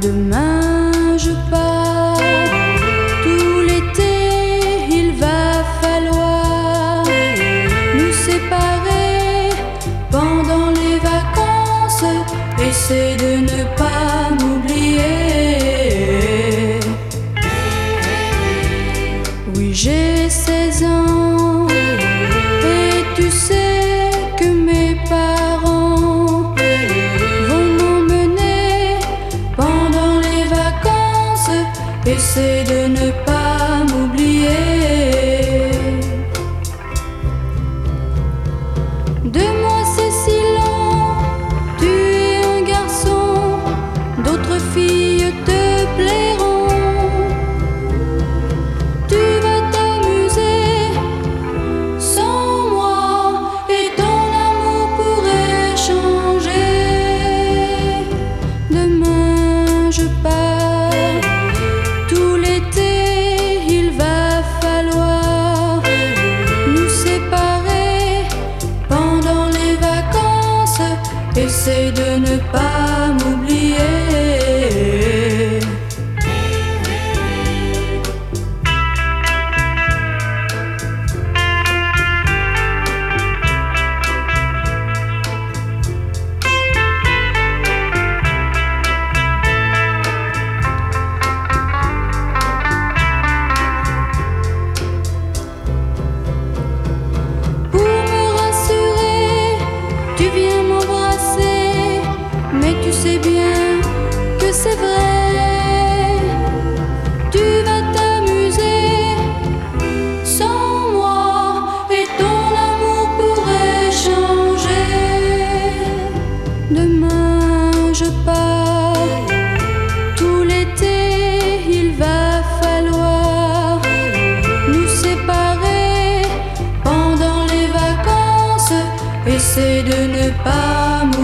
Demain je pars, tout l'été il va falloir nous séparer pendant les vacances. Essaie de ne pas m'oublier. Oui, j'ai 16 ans et tu sais que mes parents vont m'emmener pendant les vacances. Essaie de ne pas m'oublier. De moi c'est si lent, tu es un garçon, d'autres filles te plairont. Tu vas t'amuser sans moi et ton amour pourrait changer. Demain je pars, tout l'été il va falloir nous séparer pendant les vacances. Essaie de ne pas m'oublier. Tu viens m'embrasser, mais tu sais bien que c'est vrai. Tu vas t'amuser sans moi et ton amour pourrait changer. Demain je pars, tout l'été il va falloir nous séparer pendant les vacances. Essaie de ne pas